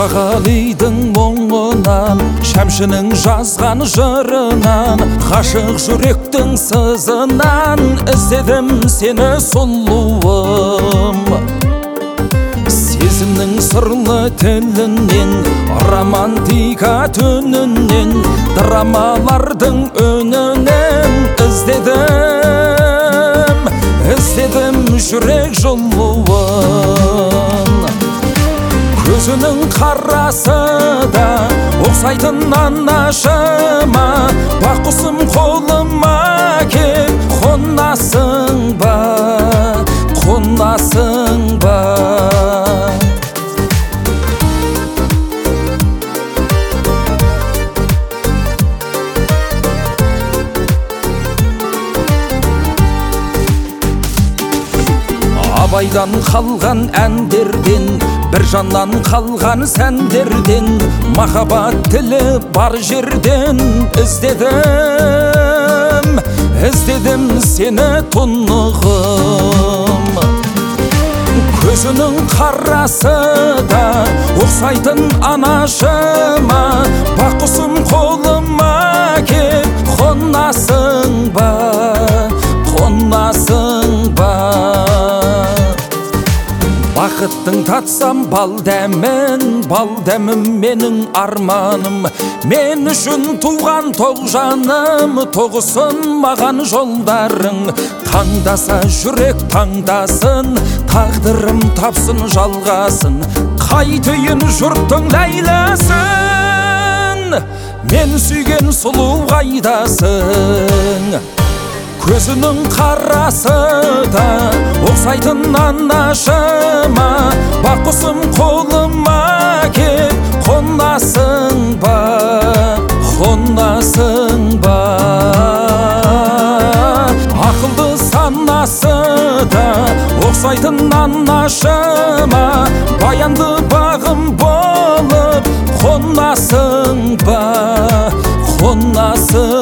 Мұқағалидың мұңынан, Шәмшінің жазған жырынан, ғашық жүректің сызынан іздедім сені сұлуым. Сезімнің сырлы тілінен, романтика түнінен, драмалардың өнінен іздедім жүрек жылуын. Көзінің қарасы да ұқсайтын анашыма, бақ құсым қолыма кеп қонасың ба, қонасың ба. Абайдан қалған әндерден, бір жаннан қалған сәндерден, махаббат тілі бар жерден іздедім сені тұнығым. Көзінің қарасы да ұқсайтын анашыма, бақ құсым қолыма кеп қонасың ба, қонасың ба. Бақыттың татсам бал дәмім менің арманым. Мен үшін туған тоғжаным, тоғысын маған жолдарың. Таңдаса жүрек таңдасын, тағдырым тапсын жалғасын. Қайтейін жұрттың ләйласын, мен сүйген сұлу қайдасың. Көзінің қарасы да ұқсайтын анашыма, бақ құсым қолыма кеп қонасың ба, қонасың ба. Ақылды санасы да ұқсайтын анашыма, баянды бағым болып қонасың ба, қонасың